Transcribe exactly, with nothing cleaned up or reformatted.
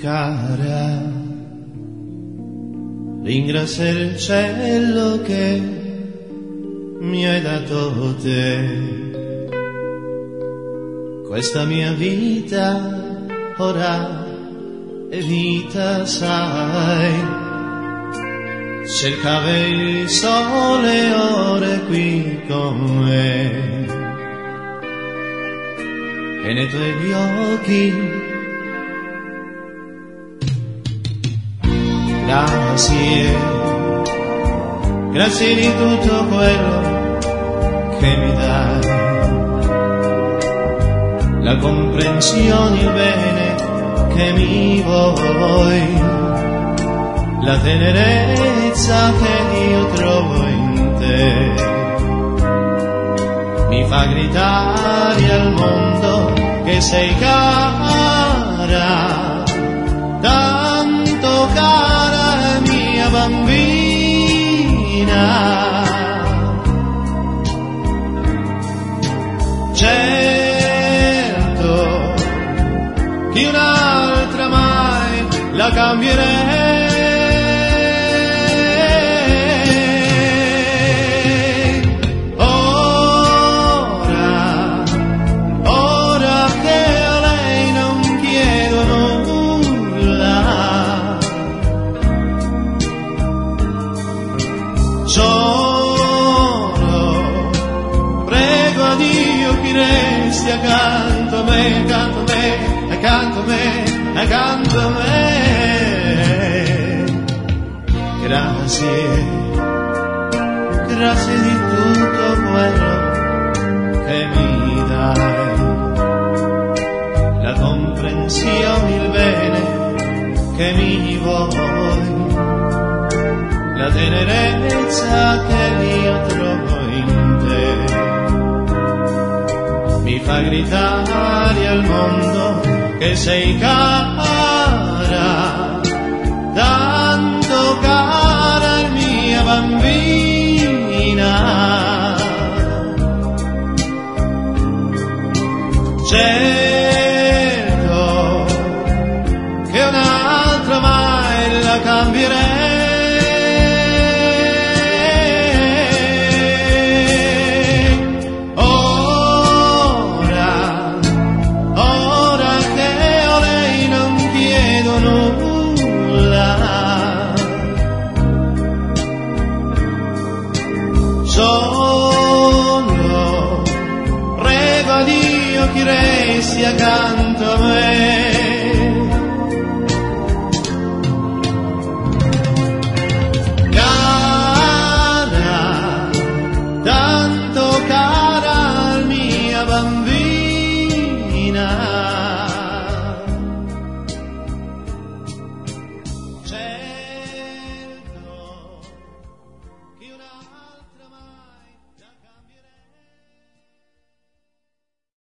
cara, ringrazia il cielo che mi hai dato te. Questa mia vita ora è vita, sai. Cercava il sole, ora è qui con me. E nei tuoi occhi, grazie, grazie di tutto quello che mi dai, la comprensione, il bene che mi vuoi, la tenerezza che io trovo in te. Mi fa gridare al mondo che sei cara, tanto cara mia bambina. Certo che un'altra mai la cambierei. Solo prego a Dio che resti accanto a me, accanto a me, accanto a me, accanto a me. Grazie, grazie di tutto quello che mi dai, la comprensione, il bene che mi vuoi, la tenerezza che io trovo in te. Mi fa gridare al mondo che sei cara, tanto cara mia bambina. Certo che un'altra mai la cambierei. Solo prego a Dio che resti accanto a me.